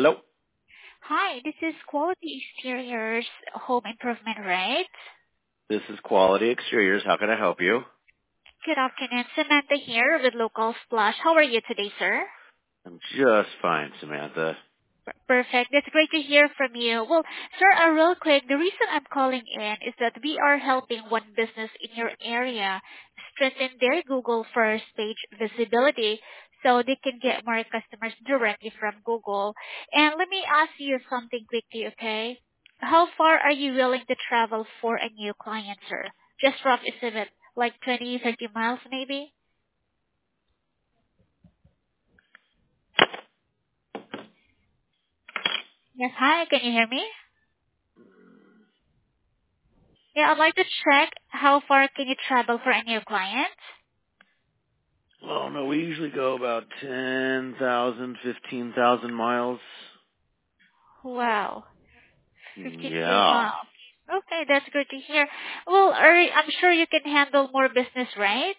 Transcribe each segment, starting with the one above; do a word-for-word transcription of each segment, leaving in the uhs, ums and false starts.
Hello. Hi, this is Quality Exteriors Home Improvement, right? This is Quality Exteriors. How can I help you? Good afternoon. Samantha here with Local Splash. How are you today, sir? I'm just fine, Samantha. P- Perfect. That's great to hear from you. Well, sir, uh, real quick, the reason I'm calling in is that we are helping one business in your area strengthen their Google first page visibility so they can get more customers directly from Google. And let me ask you something quickly, okay? How far are you willing to travel for a new client, sir? Just rough estimate, like twenty, thirty miles maybe? Yes, hi, can you hear me? Yeah, I'd like to check how far can you travel for a new client? Oh no, we usually go about ten thousand, fifteen thousand miles. Wow, fifteen K Yeah. miles. Okay, that's good to hear. Well, are, I'm sure you can handle more business, right?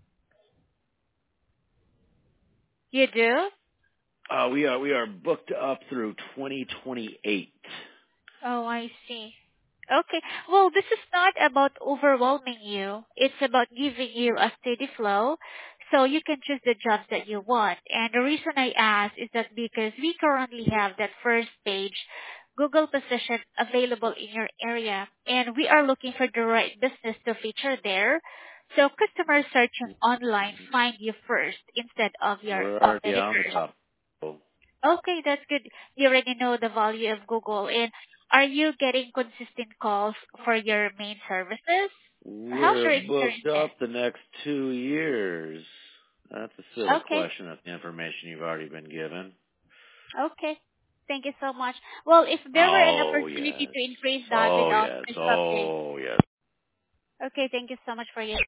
You do? Uh, we are we are booked up through twenty twenty-eight. Oh, I see. Okay. Well, this is not about overwhelming you. It's about giving you a steady flow so you can choose the jobs that you want. And the reason I ask is that because we currently have that first page Google position available in your area and we are looking for the right business to feature there. So customers searching online find you first instead of your We're already on the competitors. top. Oh, Okay, that's good. You already know the value of Google. And are you getting consistent calls for your main services? How's we're your booked experience? up the next two years. That's a silly Okay, question. That's the information you've already been given. okay. Thank you so much. Well, if there were an Oh opportunity yes. to increase that Oh without yes. disrupting. Oh yes. Okay, thank you so much for your